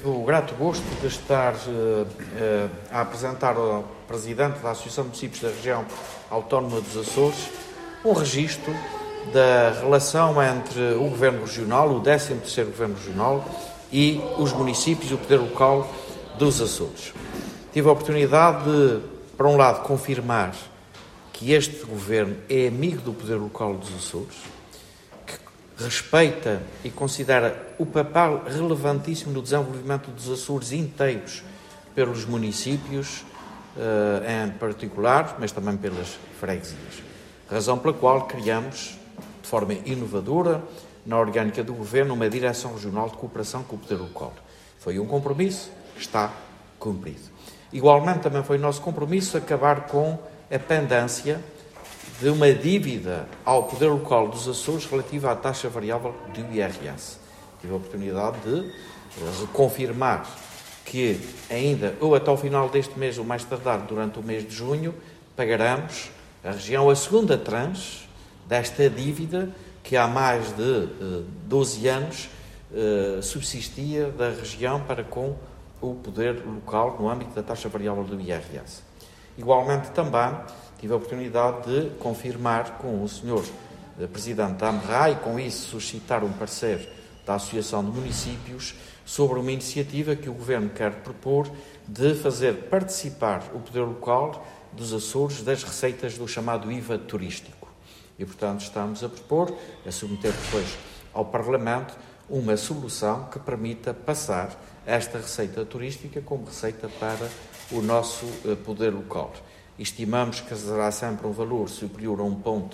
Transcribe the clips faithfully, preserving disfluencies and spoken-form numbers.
tive o grato gosto de estar uh, uh, a apresentar ao Presidente da Associação de Municípios da Região Autónoma dos Açores um registro da relação entre o Governo Regional, o décimo terceiro Governo Regional, e os municípios e o poder local dos Açores. Tive a oportunidade de, por um lado, confirmar que este Governo é amigo do poder local dos Açores, que respeita e considera o papel relevantíssimo no desenvolvimento dos Açores inteiros pelos municípios, em particular, mas também pelas freguesias. Razão pela qual criamos, de forma inovadora, na orgânica do Governo, uma Direção Regional de Cooperação com o Poder Local. Foi um compromisso, está cumprido. Igualmente, também foi nosso compromisso acabar com a pendência de uma dívida ao Poder Local dos Açores relativa à taxa variável do I R S. Tive a oportunidade de reconfirmar que ainda, ou até ao final deste mês, ou mais tardar durante o mês de junho, pagaremos a região a segunda tranche desta dívida que há mais de uh, doze anos uh, subsistia da região para com o poder local no âmbito da taxa variável do I R S. Igualmente também tive a oportunidade de confirmar com o senhor uh, Presidente da AMRA e com isso suscitar um parecer da Associação de Municípios sobre uma iniciativa que o Governo quer propor de fazer participar o poder local dos Açores das receitas do chamado I V A turístico. E, portanto, estamos a propor, a submeter depois ao Parlamento, uma solução que permita passar esta receita turística como receita para o nosso uh, poder local. Estimamos que será sempre um valor superior a um vírgula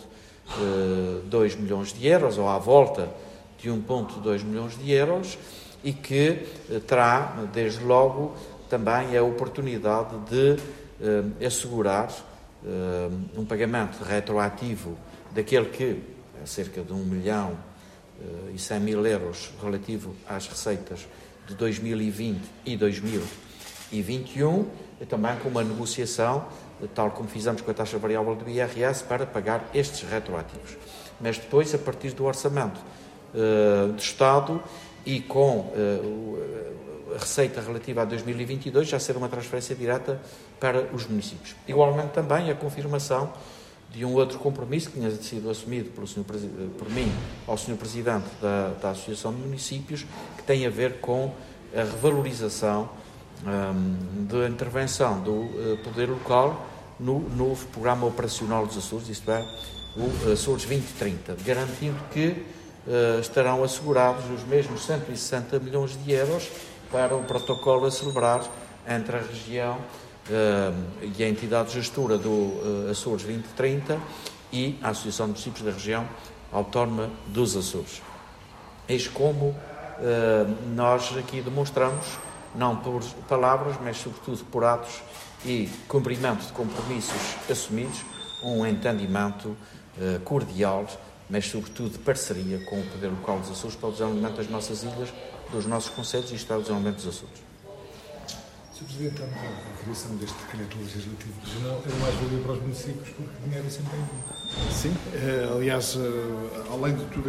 dois milhões de euros, ou à volta de um vírgula dois milhões de euros, e que uh, terá, desde logo, também a oportunidade de uh, assegurar uh, um pagamento retroativo daquele que é cerca de um milhão e cem mil euros relativo às receitas de dois mil e vinte e dois mil e vinte e um, e também com uma negociação, tal como fizemos com a taxa variável do I R S, para pagar estes retroativos. Mas depois, a partir do orçamento uh, do Estado e com uh, a receita relativa a dois mil e vinte e dois, já ser uma transferência direta para os municípios. Igualmente também a confirmação de um outro compromisso que tinha sido assumido pelo senhor, por mim ao senhor Presidente da, da Associação de Municípios, que tem a ver com a revalorização um, da intervenção do uh, poder local no novo Programa Operacional dos Açores, isto é, o Açores vinte trinta, garantindo que uh, estarão assegurados os mesmos cento e sessenta milhões de euros para o protocolo a celebrar entre a região Uh, e a entidade gestora do uh, Açores vinte trinta e a Associação de Municípios da Região Autónoma dos Açores. Eis como uh, nós aqui demonstramos, não por palavras, mas sobretudo por atos e cumprimento de compromissos assumidos, um entendimento uh, cordial, mas sobretudo de parceria com o poder local dos Açores para o desenvolvimento das nossas ilhas, dos nossos concelhos e isto é o desenvolvimento dos Açores. senhor Presidente, a criação deste decreto legislativo regional é mais valia para os municípios porque dinheiro é sempre bem-vindo. Sim, aliás, além de tudo